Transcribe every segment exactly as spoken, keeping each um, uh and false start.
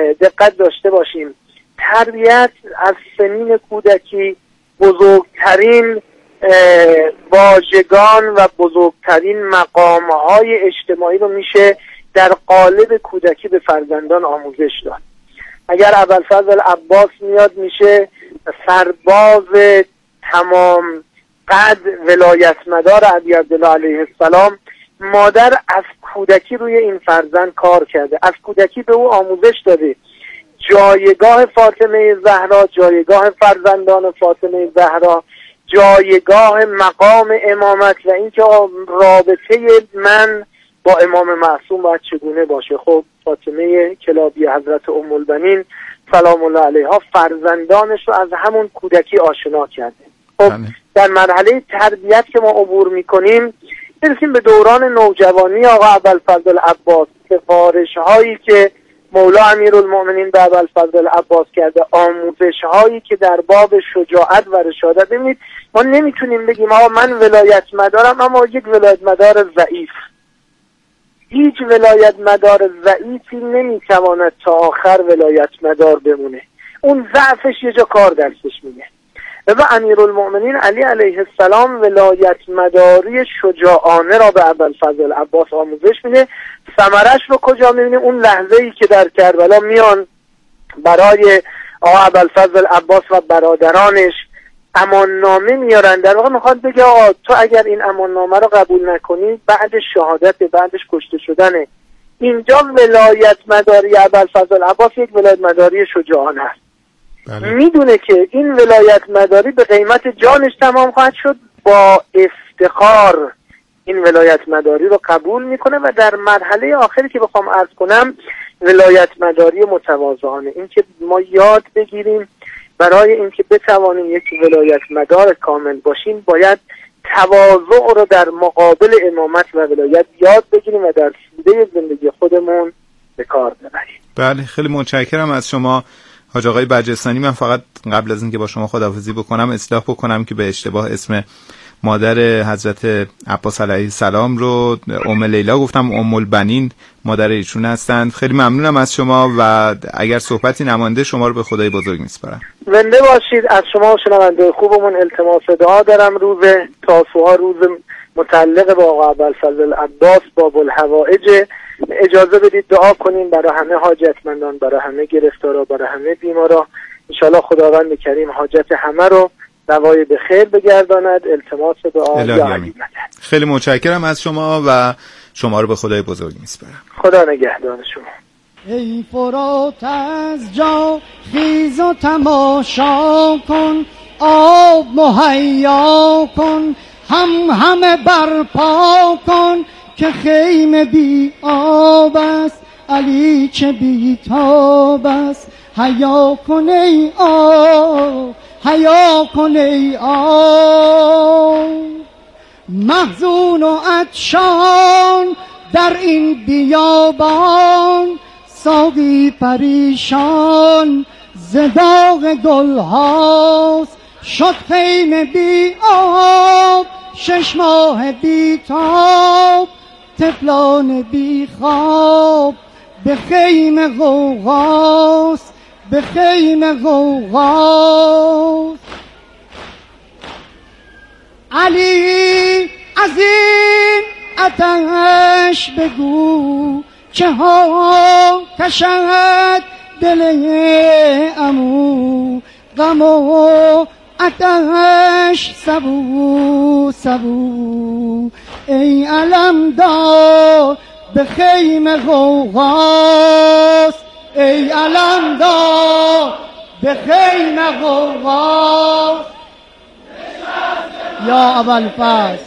دقت داشته باشیم. تربیت از سنین کودکی بزرگترین واژگان و بزرگترین مقامهای اجتماعی رو میشه در قالب کودکی به فرزندان آموزش داد. اگر ابوالفضل عباس میاد میشه سرباز تمام قد ولایت مدار علی عبدالله علیه السلام، مادر از کودکی روی این فرزند کار کرده، از کودکی به او آموزش داده جایگاه فاطمه زهرا، جایگاه فرزندان فاطمه زهرا، جایگاه مقام امامت و اینکه رابطه من با امام معصوم باید چگونه باشه. خب فاطمه کلابی حضرت ام البنین سلام الله علیها فرزندانش رو از همون کودکی آشنا کرده. خب در مرحله تربیت که ما عبور میکنیم برسیم به دوران نوجوانی آقا ابوالفضل عباس. سفارش هایی که مولا امیرالمؤمنین به ابوالفضل عباس کرده، آموزش هایی که در باب شجاعت و رشادت، ببینید ما نمیتونیم بگیم آقا من ولایت مدارم اما یک ولایت مدار ضعیف. هیچ ولایت مدار ضعیفی نمیتواند تا آخر ولایت مدار بمونه، اون ضعفش یه جا کار دستش میده. و امیرالمؤمنین علی علیه السلام ولایت مداری شجاعانه را به ابوالفضل عباس آموزش میده. ثمرش رو کجا میبینه؟ اون لحظه ای که در کربلا میان برای آقا ابوالفضل عباس و برادرانش اماننامه میارن، در واقع میخواد بگه آقا تو اگر این اماننامه رو قبول نکنی بعد شهادت، بعدش کشته شدنه. اینجا ولایت مداری ابوالفضل عباس یک ولایت مداری شجاعانه است. بله. میدونه که این ولایت مداری به قیمت جانش تمام خواهد شد، با افتخار این ولایت مداری رو قبول میکنه و در مرحله آخری که بخوام عرض کنم ولایت مداری متواضعانه، این که ما یاد بگیریم برای اینکه بتوانیم یک ولایت مدار کامل باشیم باید تواضع رو در مقابل امامت و ولایت یاد بگیریم و در سیره زندگی خودمون به کار ببریم. بله خیلی متشکرم از شما حاج آقای برجستانی. من فقط قبل از اینکه با شما خداحافظی بکنم اصلاح بکنم که به اشتباه اسم مادر حضرت عباس علیه السلام رو ام لیلا گفتم، ام البنین مادر ایشون هستند. خیلی ممنونم از شما و اگر صحبتی نمانده شما رو به خدای بزرگ میسپارم. زنده باشید. از شما شنونده خوبمون التماس دعا دارم. روز تاسوعا روز متعلق با آقا ابوالفضل عباس باب الحوائج، اجازه بدید دعا کنیم برای همه حاجتمندان، برای همه گرفتارا، برای همه بیمارا. انشالله خداوند کریم حاجت همه رو دوای به خیر بگرداند. التماس دعا یا علی مدد. خیلی متشکرم از شما و شما رو به خدای بزرگ میسپارم. خدا نگهدار شما. ای فرات از جا خیز و تماشا کن، آب مهیا کن، هم همه برپا کن که خیمه بی آب است، علی چه بی تاب است. حیا کن ای آب، حیا کن ای آب. محزون و عطشان در این بیابان، ساقی پریشان ز داغ گل هاست. شد خیمه بی آب، شش ماه بی تاب، طفلان بی خواب، به خیمه غوغاست، به خیمه غوغاست. علی از این آتش بگو چه ها کشد دل عمو، غم و آتش سبو سبو. ای علمدار به خیمه غوغاست، ای علمدار به خیمه غوغاست. یا ابوالفضل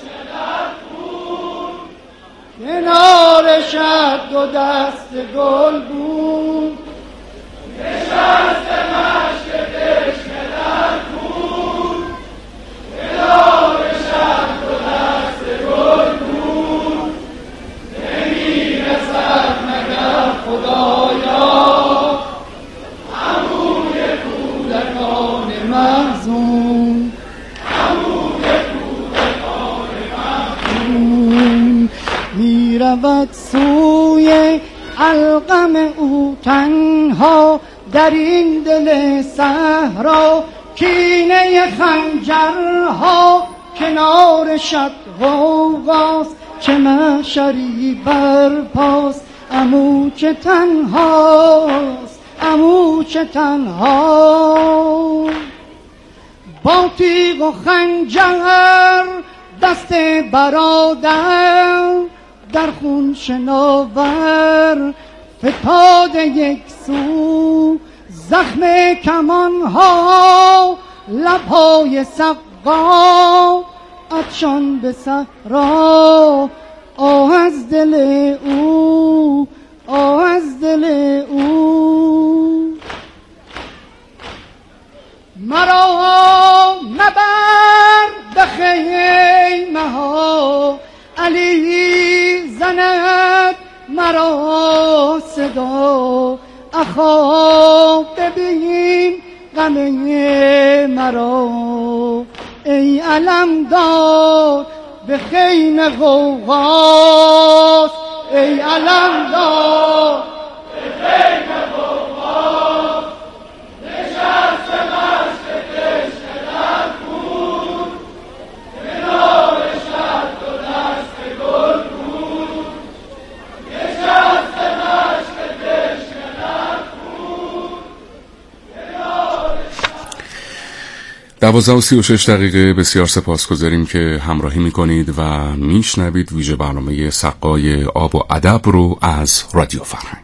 کنار شد دو دست گل بود، نشست مشک تشنه در بود. کنار شد دو دست گل بود، نمی رسد مگر خدایا عموی کودکان محزون، عموی کودکان محزون. می رود سوی القم او تنها در این دل صحرا، کینه خنجرها کنار شب غوغاست، چه محشری برپاست عمو چه تنهاست، عمو چه تنها. با تیغ و خنجر دست برادر در خون شناور فتاد یک سو، زخم کمانها لبهای سقا، عطشان به صحرا آه از دل او، آه از دل او. مرا مبر به خیمه ها، علی زند مرا صدا، اخا ببین غم مرا، ای علمدار به خیمه غوغاست، ای علمدار به خیمه غوغاست، نشست مشت تشنه در خون، کنار شد و دست گل بود، نشست مشت تشنه در خون، کنار شد. دوازده و سی و شش دقیقه. بسیار سپاسگزاریم که همراهی میکنید و میشنوید ویژه برنامه سقای آب و ادب رو از رادیو فرهنگ.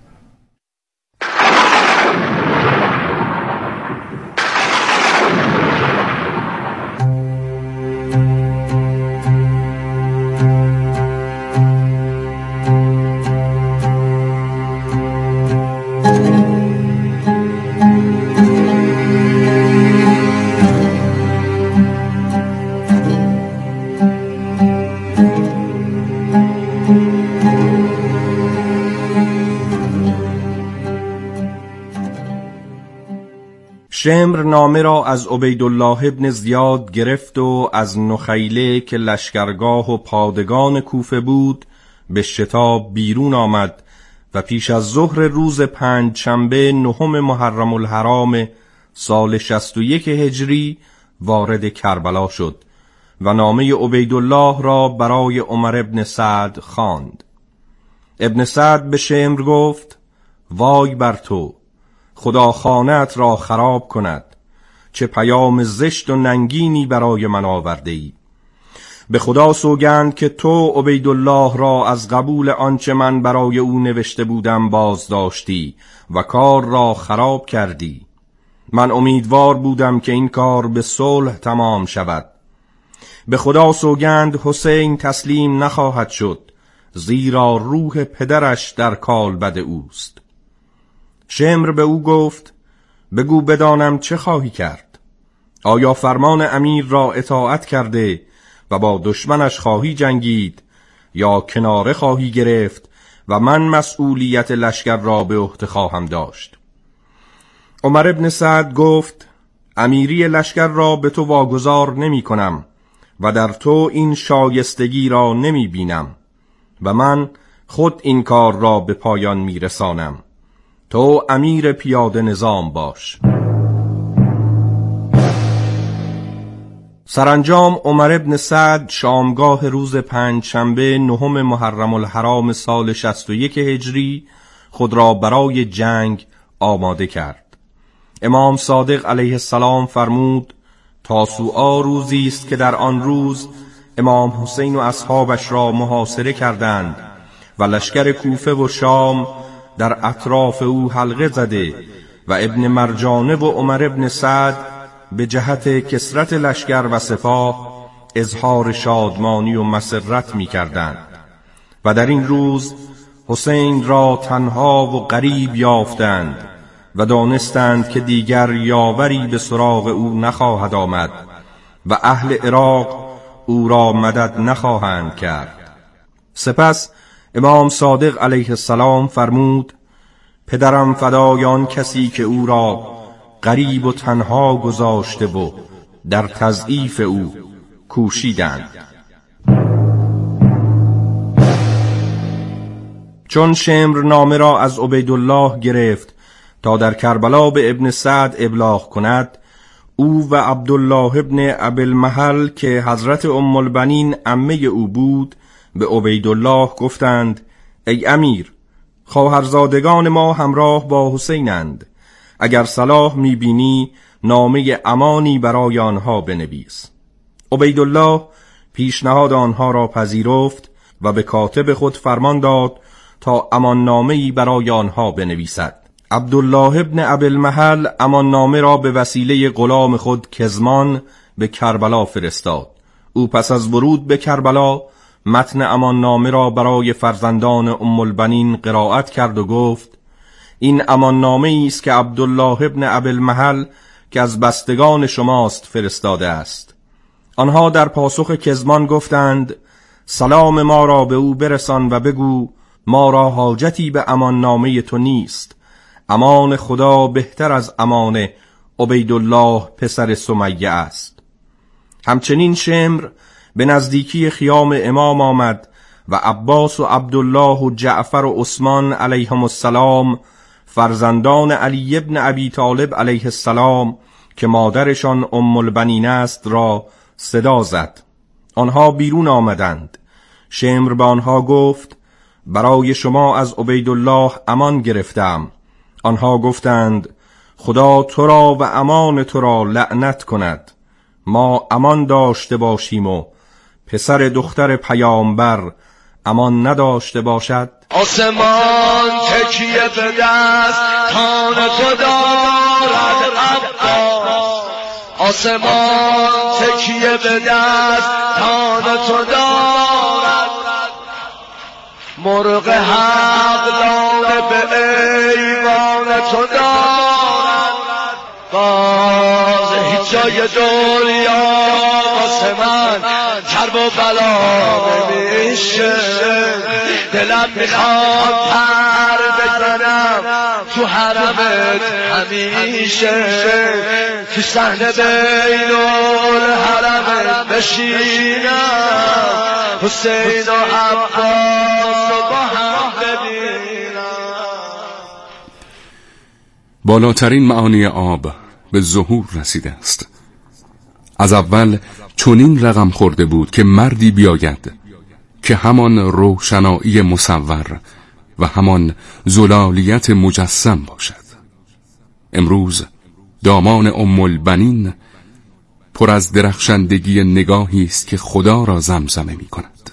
شمر نامه را از عبیدالله ابن زیاد گرفت و از نخیله که لشکرگاه و پادگان کوفه بود به شتاب بیرون آمد و پیش از ظهر روز پنج شنبه نهم محرم الحرام سال شصت و یک هجری وارد کربلا شد و نامه عبیدالله را برای عمر ابن سعد خواند. ابن سعد به شمر گفت: وای بر تو، خدا خانه‌ات را خراب کند، چه پیام زشت و ننگینی برای من آورده ای. به خدا سوگند که تو عبیدالله را از قبول آنچه من برای او نوشته بودم باز داشتی و کار را خراب کردی. من امیدوار بودم که این کار به صلح تمام شود. به خدا سوگند حسین تسلیم نخواهد شد، زیرا روح پدرش در کالبد اوست. شمر به او گفت: بگو بدانم چه خواهی کرد. آیا فرمان امیر را اطاعت کرده و با دشمنش خواهی جنگید یا کناره خواهی گرفت و من مسئولیت لشکر را به عهده خواهم داشت؟ عمر ابن سعد گفت: امیری لشکر را به تو واگذار نمی کنم و در تو این شایستگی را نمی بینم و من خود این کار را به پایان می رسانم. تو امیر پیاده نظام باش. سرانجام عمر ابن سعد شامگاه روز پنج شنبه نهم محرم الحرام سال شصت و یک هجری خود را برای جنگ آماده کرد. امام صادق علیه السلام فرمود: تاسوعا روزی است که در آن روز امام حسین و اصحابش را محاصره کردند و لشکر کوفه و شام در اطراف او حلقه زده و ابن مرجانه و عمر ابن سعد به جهت کثرت لشکر و سپاه اظهار شادمانی و مسرت می کردند و در این روز حسین را تنها و غریب یافتند و دانستند که دیگر یاوری به سراغ او نخواهد آمد و اهل عراق او را مدد نخواهند کرد. سپس امام صادق علیه السلام فرمود: پدرم فدای آن کسی که او را غریب و تنها گذاشته و در تضعیف او کوشیدند. چون شمر نامه را از عبیدالله گرفت تا در کربلا به ابن سعد ابلاغ کند، او و عبدالله ابن ابوالمحل که حضرت ام البنین عمه او بود به عبیدالله گفتند: ای امیر، خواهرزادگان ما همراه با حسینند، اگر صلاح میبینی نامه امانی برای آنها بنویس. عبیدالله پیشنهاد آنها را پذیرفت و به کاتب خود فرمان داد تا امان نامه‌ای برای آنها بنویسد. عبدالله ابن ابوالمحل امان نامه را به وسیله غلام خود کزمان به کربلا فرستاد. او پس از ورود به کربلا متن امان نامه را برای فرزندان ام البنین قرائت کرد و گفت: این امان نامه است که عبدالله ابن ابوالمحل که از بستگان شماست فرستاده است. آنها در پاسخ کزمان گفتند: سلام ما را به او برسان و بگو ما را حاجتی به امان نامه تو نیست. امان خدا بهتر از امان عبیدالله پسر سمیه است. همچنین شمر به نزدیکی خیام امام آمد و عباس و عبدالله و جعفر و عثمان علیهم السلام فرزندان علی ابن ابی طالب علیه السلام که مادرشان ام البنین است را صدا زد. آنها بیرون آمدند. شمر به آنها گفت: برای شما از عبیدالله امان گرفتم. آنها گفتند: خدا تو را و امان تو را لعنت کند. ما امان داشته باشیم و پسر دختر پیامبر امان نداشته باشد. آسمان تکیه به دست تان تو دارد عباس، آسمان تکیه به دست تان تو دارد، مرغ حق دانه به ایوان تو دارد، باز هیچ جای دنیا واسه من کرب و بلا نمیشه، دلم میخواد پر بزنم تو حرمت همیشه، تو صحنه بین الحرمت بشینم، حسین و عباس و با هم ببینم. بالاترین معانی آب به ظهور رسیده است. از اول چنین رقم خورده بود که مردی بیاید که همان روشنایی مصور و همان زلالیت مجسم باشد. امروز دامان ام البنین پر از درخشندگی نگاهی است که خدا را زمزمه می کند.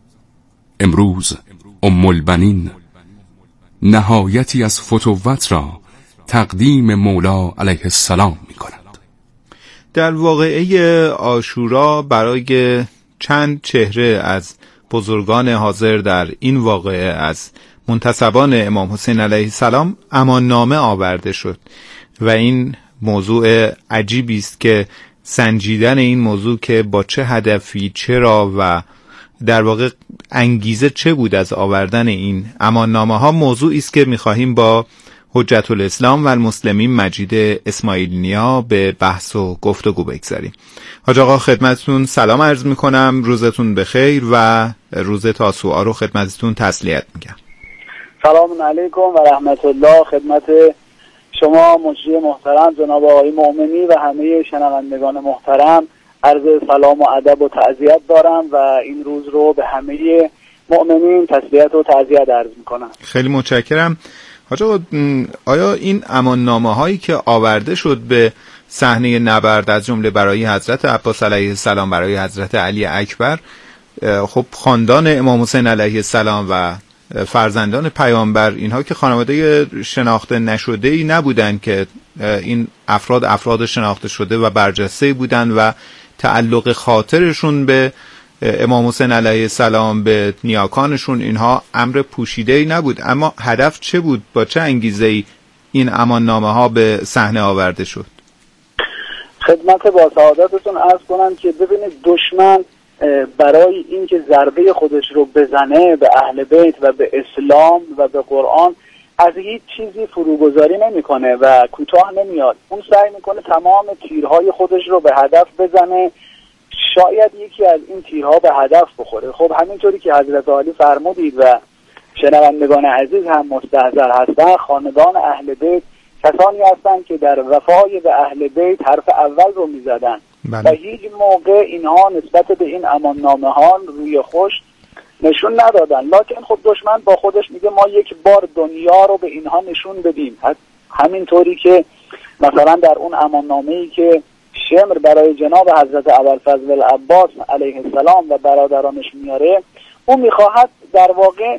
امروز ام البنین نهایتی از فتوت را تقدیم مولا علیه السلام می کند. در واقعه عاشورا برای چند چهره از بزرگان حاضر در این واقعه از منتسبان امام حسین علیه السلام امان نامه آورده شد و این موضوع عجیبی است که سنجیدن این موضوع که با چه هدفی، چرا و در واقع انگیزه چه بود از آوردن این امان نامه ها، موضوعی است که می‌خواهیم با حجت الاسلام و المسلمین مجید اسماعیل نیا به بحث و گفتگو بگذاریم. حاج آقا خدمتتون سلام عرض میکنم، روزتون بخیر و روز تاسوعا رو خدمتتون تسلیت میگم. سلام علیکم و رحمت الله خدمت شما مجری محترم جناب آقای مؤمنی و همه شنوندگان محترم عرض سلام و ادب و تعزیت دارم و این روز رو به همه مؤمنین تسلیت و تعزیت عرض میکنم. خیلی متشکرم. حاج آقا آیا این امان نامه هایی که آورده شد به صحنه نبرد از جمله برای حضرت عباس علیه السلام، برای حضرت علی اکبر، خب خاندان امام حسین علیه السلام و فرزندان پیامبر، اینها که خانواده شناخته نشده ای نبودن که این افراد افراد شناخته شده و برجسته بودن و تعلق خاطرشون به امام حسین علیه السلام، به نیاکانشون، اینها امر پوشیده ای نبود. اما هدف چه بود؟ با چه انگیزه ای این امان نامه ها به صحنه آورده شد؟ خدمت با سعادتتون عرض کنم که ببینید دشمن برای اینکه ضربه خودش رو بزنه به اهل بیت و به اسلام و به قرآن از هیچ چیزی فروگذاری نمیکنه و کوتاه نمیاد. اون سعی میکنه تمام تیرهای خودش رو به هدف بزنه، شاید یکی از این تیرها به هدف بخوره. خب همینطوری که حضرت علی فرمودید و شنوندگان عزیز هم مستحضر هستند، خاندان اهل بیت کسانی هستند که در وفای به اهل بیت حرف اول رو میزدن و هیچ موقع اینها نسبت به این اماننامه ها روی خوش نشون ندادن. لکن خب دشمن با خودش میگه ما یک بار دنیا رو به اینها نشون بدیم. همینطوری که مثلا در اون اماننامه‌ای که شمر برای جناب حضرت ابوالفضل العباس علیه السلام و برادرانش میاره، اون میخواهد در واقع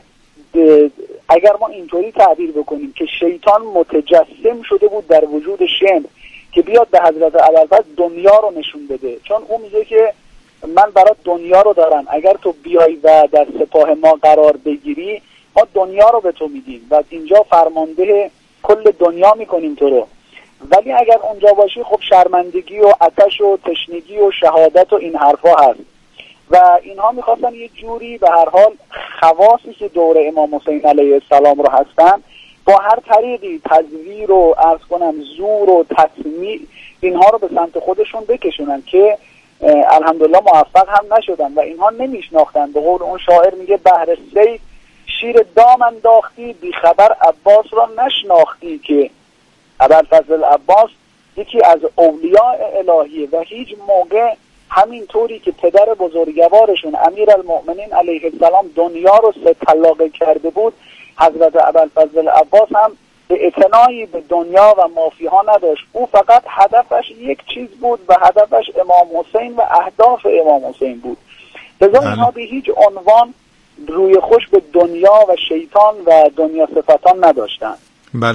اگر ما اینطوری تعبیر بکنیم که شیطان متجسم شده بود در وجود شمر که بیاد به حضرت ابوالفضل دنیا رو نشون بده، چون اون میگه که من برای دنیا رو دارم، اگر تو بیای و در سپاه ما قرار بگیری ما دنیا رو به تو میدیم و اینجا فرمانده کل دنیا میکنیم تو رو، ولی اگر اونجا باشی خب شرمندگی و آتش و تشنگی و شهادت و این حرفا هست. و اینها میخواستن یه جوری به هر حال خواصی که دور امام حسین علیه السلام رو هستن با هر طریقی تزویر و عرض کنم زور و تسمیع اینها رو به سمت خودشون بکشونن که الحمدلله موفق هم نشدن و اینها نمیشناختن. به قول اون شاعر میگه بهر سید شیر دام انداختی بی خبر عباس را نشناختی، که ابوالفضل العباس یکی از اولیاء الهیه و هیچ موقع همینطوری که پدر بزرگوارشون امیرالمؤمنین علیه السلام دنیا رو سه طلاقه کرده بود، حضرت ابوالفضل العباس هم به اعتنایی به دنیا و مافیها نداشت. او فقط هدفش یک چیز بود و هدفش امام حسین و اهداف امام حسین بود. لذا اینها به هیچ عنوان روی خوش به دنیا و شیطان و دنیا صفتان نداشتن. بله.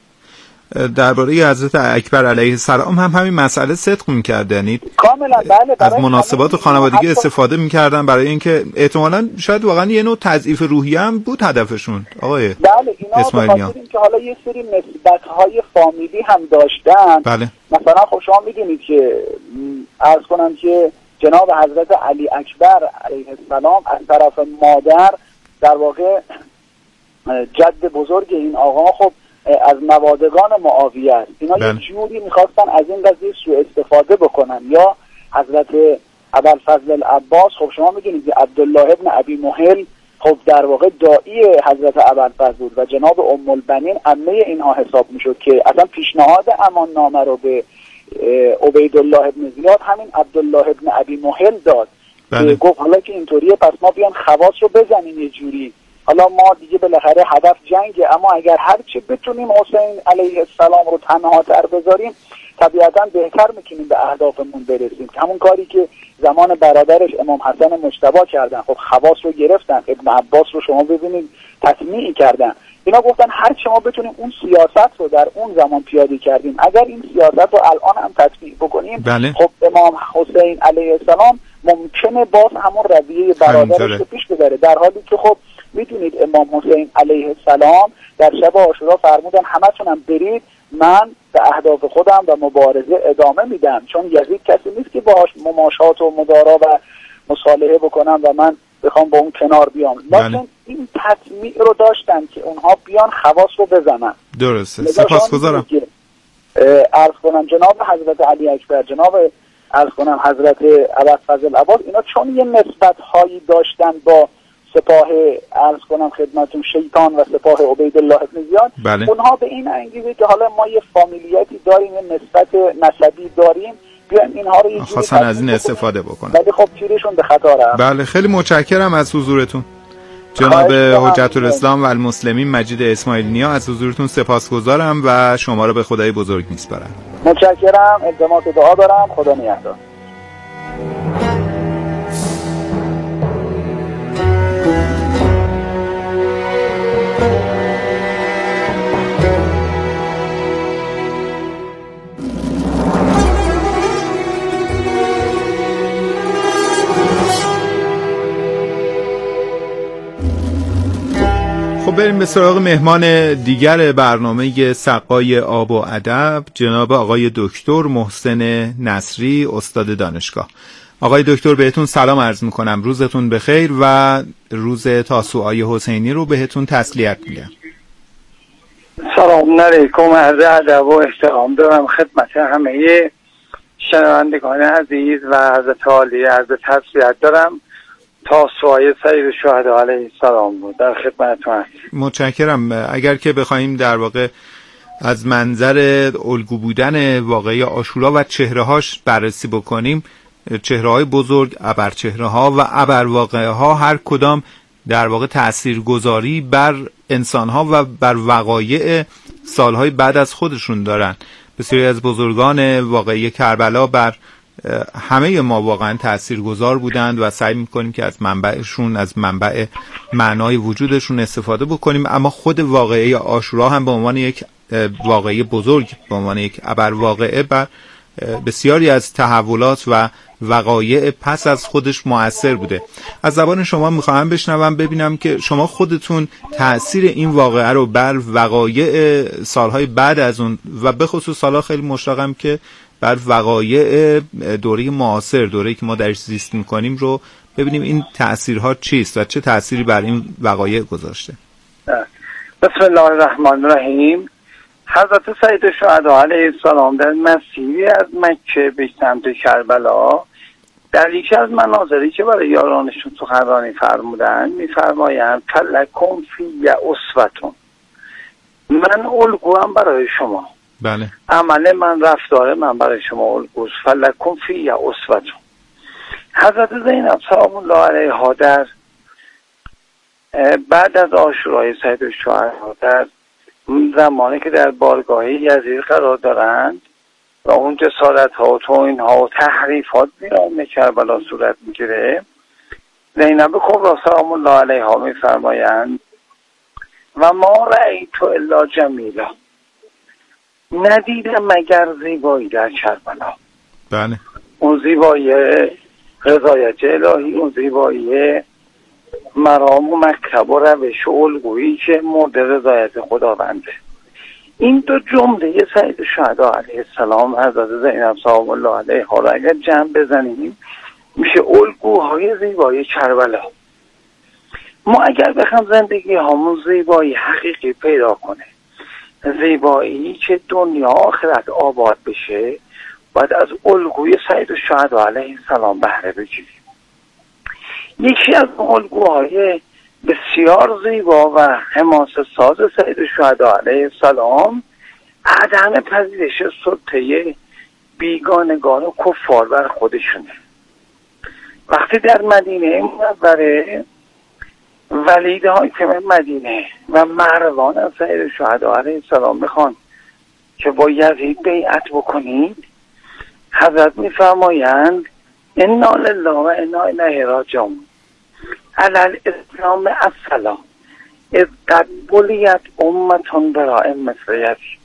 درباره حضرت اکبر علیه السلام هم همین مسئله صدق می‌کرد، یعنی کاملا بله، از مناسبات خانوادگی استفاده می‌کردن برای اینکه احتمالاً شاید واقعا یه نوع تضعیف روحیه هم بود هدفشون. آقای بله اینا به خاطر اینکه حالا یه سری نسبت‌های فامیلی هم داشتن. بله. مثلا خب شما می‌دونید که عرض کنم که جناب حضرت علی اکبر علیه السلام از طرف مادر در واقع جد بزرگ این آقا خب از نوادگان معاویه است. اینا بله. یه جوری میخواستن از این قضیه سوء استفاده بکنن. یا حضرت ابوالفضل العباس، خب شما میدونید که عبدالله ابن ابی محل خب در واقع داعی حضرت ابوالفضل بود و جناب ام البنین عمه اینها حساب میشد که اصلا پیشنهاد امان نامه رو به عبیدالله ابن زیاد همین عبدالله ابن ابی محل داد. بله. گفت حالا که اینطوریه پس ما بیان خواص رو بزنیم یه جوری، حالا ما دیگه بالاخره هدف جنگه، اما اگر هر چی بتونیم حسین علیه السلام رو تنها تر بذاریم طبیعتا بهتر میتونیم به اهدافمون برسیم. همون کاری که زمان برادرش امام حسن مجتبی کردن، خب خواص رو گرفتن، ابن عباس رو شما ببینید تسمیع کردن. اینا گفتن هر چی ما بتونیم اون سیاست رو در اون زمان پیاده کردیم، اگر این سیاست رو الان هم تطبیق بکنیم بله. خب امام حسین علیه السلام ممکنه باز همون رویه برادرش رو پیش ببره، در حالی که خب میدونید امام حسین علیه السلام در شب عاشورا فرمودن همتونم برید، من به اهداف خودم و مبارزه ادامه میدم، چون یزید کسی نیست که باهاش مماشات و مدارا و مصالحه بکنم و من بخوام با اون کنار بیام. لکن این تطمیع رو داشتن که اونها بیان خواص رو بزنن. درسته. سپاسگزارم. عرض کنم جناب حضرت علی اکبر، جناب عرض کنم حضرت ابوالفضل العباس، اینا چون یه نسبت هایی داشتن با سپاه عرض کنم خدمتون شیطان و سپاه عبیدالله ابن زیاد، بله. اونها به این انگیزه که حالا ما یه فامیلیتی داریم، یه نسبت نسبی داریم، بیان اینها رو یه جوری خواستن از این استفاده بکنن، ولی خب تیرشون به خطا رفت. بله خیلی متشکرم از حضورتون جناب حجت الاسلام و المسلمین مجید اسماعیل نیا، از حضورتون سپاسگزارم و شما رو به خدای بزرگ میسپارم. متشکرم، التماس دعا دارم، خدا نگهدار. خب بریم به سراغ مهمان دیگر برنامه سقای آب و ادب، جناب آقای دکتر محسن نصری، استاد دانشگاه. آقای دکتر بهتون سلام عرض میکنم، روزتون بخیر و روز تاسوعای حسینی رو بهتون تسلیت میگم. سلام علیکم، عرض ادب و احترام دارم خدمت همه شنوندگان عزیز و عرض تعالی عرض تسلیت دارم تاسوعای سید شهدا علیه السلام بود. در خدمتتون هستم. متشکرم. اگر که بخوایم در واقع از منظر الگو بودن واقعی عاشورا و چهره‌هاش بررسی بکنیم، چهره‌های بزرگ، ابرچهره‌ها و ابرواقعه‌ها هر کدام در واقع تاثیرگذاری بر انسان‌ها و بر وقایع سالهای بعد از خودشون دارن. بسیاری از بزرگان واقعی کربلا بر همه ما واقعا تاثیرگذار بودند و سعی می‌کنیم که از منبعشون، از منبع معنای وجودشون استفاده بکنیم. اما خود واقعه عاشورا هم به عنوان یک واقعه بزرگ، به عنوان یک ابرواقعه بر بسیاری از تحولات و وقایع پس از خودش مؤثر بوده. از زبان شما میخواهم بشنوم، ببینم که شما خودتون تأثیر این واقعه رو بر وقایع سالهای بعد از اون و به خصوص سالها خیلی مشتاقم که بر وقایع دوره معاصر، دوره‌ای که ما درش زیست میکنیم رو ببینیم این تأثیرها چیست و چه تأثیری بر این وقایع گذاشته. بسم الله الرحمن الرحیم. حضرت سید شهدا علیه السلام در مسیری از مکه به سمت کربلا در یکی از مناظری که برای یارانشون سخنرانی فرمودن میفرمایند فلکم فی اسوتون، من الگوام برای شما. بله. عمل من، رفتار من برای شما الگوست. فلکم فی اسوتون. حضرت زینب سلام الله علیها در بعد از عاشورای سید شهدا در زمانی که در بارگاه یزید قرار دارند و اون جسارت ها و توهین ها و تحریفات بیرون کربلا صورت میگیره، زینب کبری سلام الله علیها میفرمایند و ما رأیت الا جمیلا، ندیدم مگر زیبایی در کربلا. بله. اون زیبایی رضایت الهی، اون زیبایی مرام و مکتب و روش و الگویی که مورد رضایت خداونده. این دو جمله سید شهدا علیه السلام حضرت زینب سلام الله علیها را اگر جمع بزنیم میشه الگوهای زیبایی کربلا. ما اگر بخوام زندگی همون زیبایی حقیقی پیدا کنه، زیبایی که دنیا آخرت آباد بشه، باید از الگوی سید شهدا علیه السلام بهره بگیریم. یکی از الگوهای بسیار زیبا و حماسه ساز سید شهدا علیه السلام عدم پذیرش سلطه بیگانگان و کفار بر خودشونه. وقتی در مدینه منوره ولید حاکم مدینه و مروان از سید شهدا علیه السلام میخوان که با یزید بیعت بکنید، حضرت میفرمایند انا لله و انا الیه راجعون علی الاسلام السلام اذ قد بلیت امتون برای مثل یزید.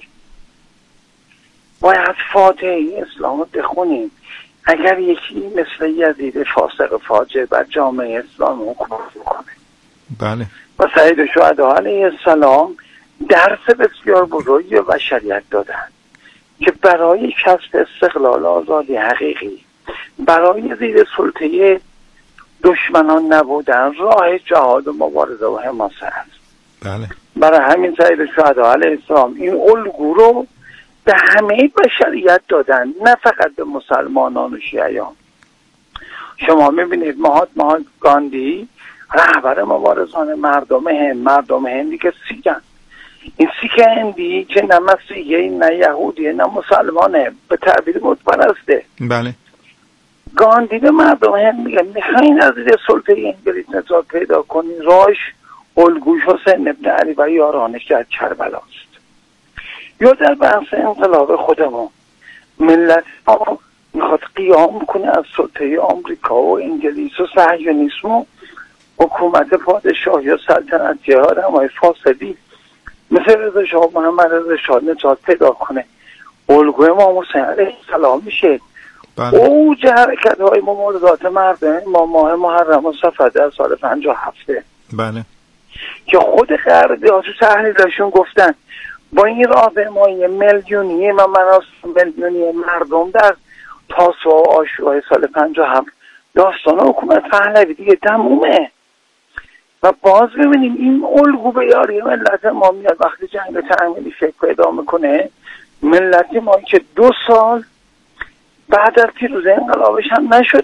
باید فاتحه اسلام رو بخونیم اگر یکی مثل یزید فاسق فاجر بر جامعه اسلام حکومت بکنه. بله. و سید شهدا علیه السلام درس بسیار بزرگی و بشریت دادن که برای کسب استقلال آزادی حقیقی، برای زیر سلطه دشمنان نبودن، راه جهاد و مبارزه و حماسه است. بله. برای همین سید شهدا علیه السلام این الگو رو به همه بشریت دادن، نه فقط به مسلمانان و شیعیان. شما میبینید مهاتما گاندی رهبر مبارزان مردم هند، مردم هندی که سیکن، این سیک هندی که نه مسیحیه نه یهودیه نه مسلمانه، به تعبیر بت پرسته. بله. گاندی به مردم هند میگه میخواین از زیر سلطه انگلیس نجات پیدا کنین، راهش الگوش حسین ابن علی و یارانش در کربلاست. یا در بحث انقلاب خودمون ملت ها میخواد قیام کنه از سلطه آمریکا و انگلیس و صهیونیسم و حکومت پادشاهی یا سلطنتی ها آدمای فاسدی مثل رضا شاه محمد رضا شاه نجات پیدا کنه. الگوی امام حسین علیه السلام میشه. بله. اوج حرکت های مبارزات مردم ما ماه محرم و صفر در سال پنجاه و هفت. بله. که خود غربی ها تو تحلیلشون گفتن با این راهپیمایی میلیونی و مناسب میلیونی مردم در تاسوعا و عاشورای سال پنجاه و هفت داستان حکومت پهلوی دیگه تمومه. و باز ببینیم این الگو به یاری ملت ما میاد وقتی جنگ تعمیلی شکل پیدا میکنه. ملت ما که دو سال بعد از پیروزی انقلابش هم نشده،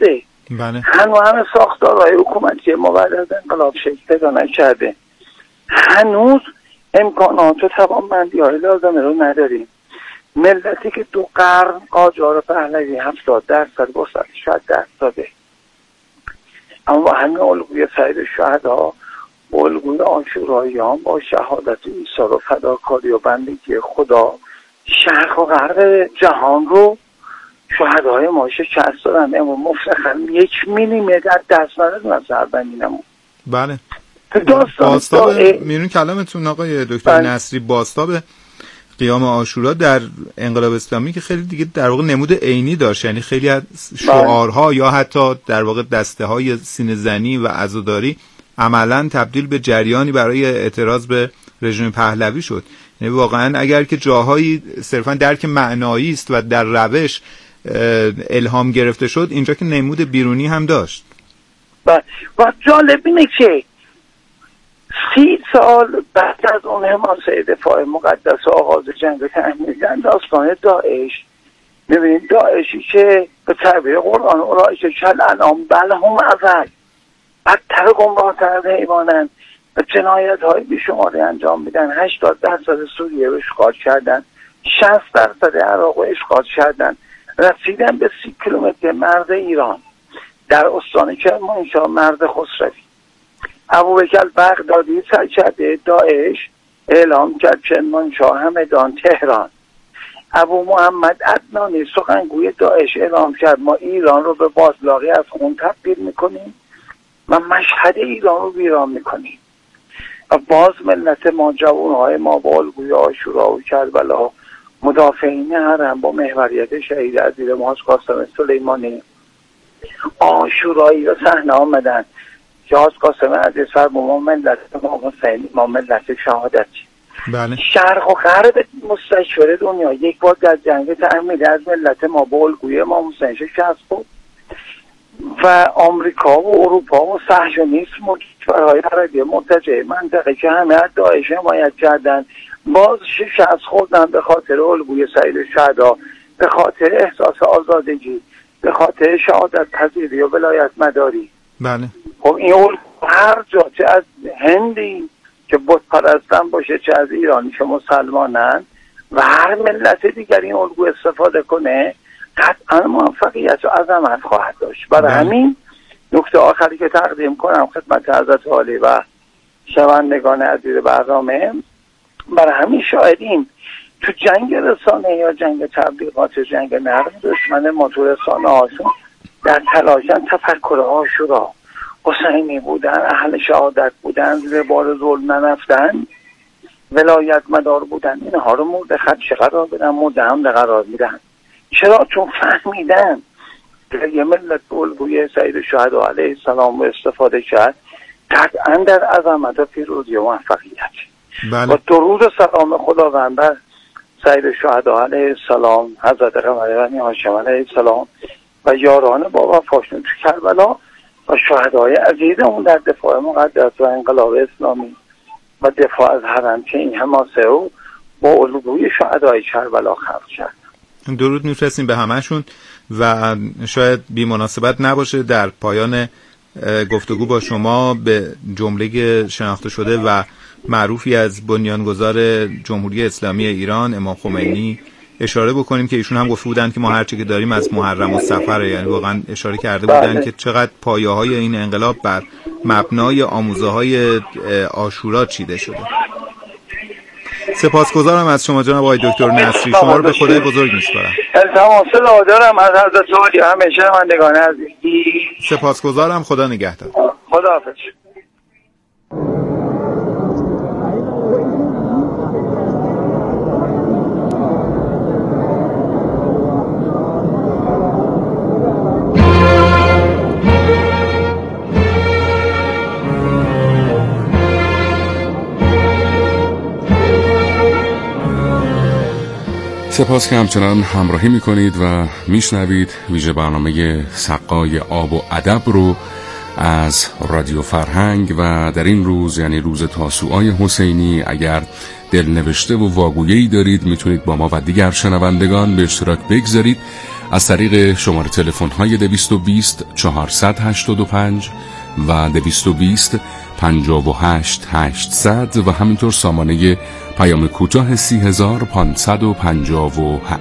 بله. هنوز همه ساختارهای حکومتی ما بعد از انقلاب شکل پیدا نکرده، هنوز امکانات و توانمندی های لازمه رو نداریم. ملتی که دو قرن قاجار پهلوی هفتاد درصد وسط شاید درصده، اما همه الگوی سید شهدا و الگوی عاشوراییان با شهادت عیسی و فداکاری و بندگی خدا شرق و غرب جهان رو شهداهای ما شکست دادن. اما مفتخر یک میلیمتر دست ندارد از سرزمینمون. بله. داستان باستاب میرون کلامتون آقای دکتر نصری، باستاب قیام عاشورا در انقلاب اسلامی که خیلی دیگه در واقع نمود عینی داشت، یعنی خیلی از شعارها یا حتی در واقع دسته های سینه زنی و عزاداری عملا تبدیل به جریانی برای اعتراض به رژیم پهلوی شد. یعنی واقعا اگر که جاهایی صرفا درک معنایی است و در روش الهام گرفته شد، اینجا که نمود بیرونی هم داشت. و جالب اینه که سی سال بعد از اون حماسه دفاع مقدس و آغاز جنگ تحمیدن داستان داعش، میبینید داعشی که به تعبیر قرآن اولئک کالانعام بل هم اضل، بدتر گمراه‌تر از حیوانن و جنایت های بیشماری انجام میدن. هشتاد درصد سوریه رو اشغال کردن، شصت درصد عراق رو اشغال کردن، رسیدن به سی کیلومتر مرز ایران در استان کرمانشاه، مرز خسروی. ابوبکر بغدادی سرکرده داعش اعلام کرد کرمانشاه، همدان، تهران. ابو محمد عدنانی سخنگوی داعش اعلام کرد ما ایران رو به بازلاقی از خون تبدیل میکنیم و مشهد ایران رو ویران میکنیم. و باز ملت ما، جوانهای ما با الگوی عاشورا و کربلا، مدافعین حرم با محوریت شهید عزیز ما قاسم سلیمانی عاشورایی رو صحنه آمدن که از قاسم عزیز فرد ما ملت ما حسینی، ما ملت شهادتی. بله. شرق و غرب مستشور دنیا یک بار در جنگ تحمیل از ملت ما با الگوی ما حسین شکست بود و آمریکا و اروپا و صهیونیسم و کشورهای عربی مرتجع منطقه که همه از داعش حمایت کردن باز شکست خوردن به خاطر الگوی سید شهدا، به خاطر احساس آزادگی، به خاطر شهادت پذیری و ولایت مداری. بله. خب این الگو هر جا، چه از هندی که بت پرستن باشه، چه از ایرانی که مسلمانن و هر ملت دیگر این الگو استفاده کنه، قطعا موفقیت و عظمت خواهد داشت. برای همین نکته آخری که تقدیم کنم خدمت حضرت عالی و شنوندگان عزیز برنامه، برای همین شاهدیم تو جنگ رسانه یا جنگ تبلیغات، جنگ نرم، دشمن ما تو رسانه هاشون در تلاشن تفکر عاشورا، حسینی بودن، اهل شهادت بودن، زیر بار ظلم نرفتن، ولایت مدار بودن، اینها رو مورد خدشه قرار بدن، مورد حمله قرار میدن. چرا؟ چون فهمیدن که یه ملت به الگوی سید شهدا علیه السلام رو استفاده کرد، قطعا در عظمت و پیروزی و موفقیت. بله. با درود و سلام خداوند بر سید شهدا علیه السلام، حضرت قمر بنی هاشم علیه السلام و یاران با وفاشون تو کربلا و شهدای عزیزمون در دفاع مقدس و انقلاب اسلامی و دفاع از حرم که این حماسه رو با الگوی شهدای کربلا خلق کرد. درود میفرستیم به همهشون و شاید بی مناسبت نباشه در پایان گفتگو با شما به جمله شناخته شده و معروفی از بنیانگذار جمهوری اسلامی ایران امام خمینی اشاره بکنیم که ایشون هم گفته بودن که ما هر چی که داریم از محرم و صفر، یعنی واقعا اشاره کرده بودن که چقدر پایه‌های این انقلاب بر مبنای آموزه‌های عاشورا چیده شده. سپاسگزارم از شما جناب آقای دکتر نصری، شما رو به خدای بزرگ میسپارم. التماس دارم از حضرت عالی همیشه شنوندگان عزیز. سپاسگزارم، خدا نگهدار. خداحافظ. سپاس که همچنان همراهی میکنید و میشنوید ویژه برنامه سقای آب و ادب رو از رادیو فرهنگ. و در این روز، یعنی روز تاسوعای حسینی، اگر دلنوشته و واگویه‌ای دارید میتونید با ما و دیگر شنوندگان به اشتراک بگذارید از طریق شماره تلفن های دویست و بیست چهارصد و هشتاد و پنج و دویست و بیست پنجاه و هشت هشتصد و همینطور سامانه پیام کوتاه سی هزار پانصد و پنجاه و هشت.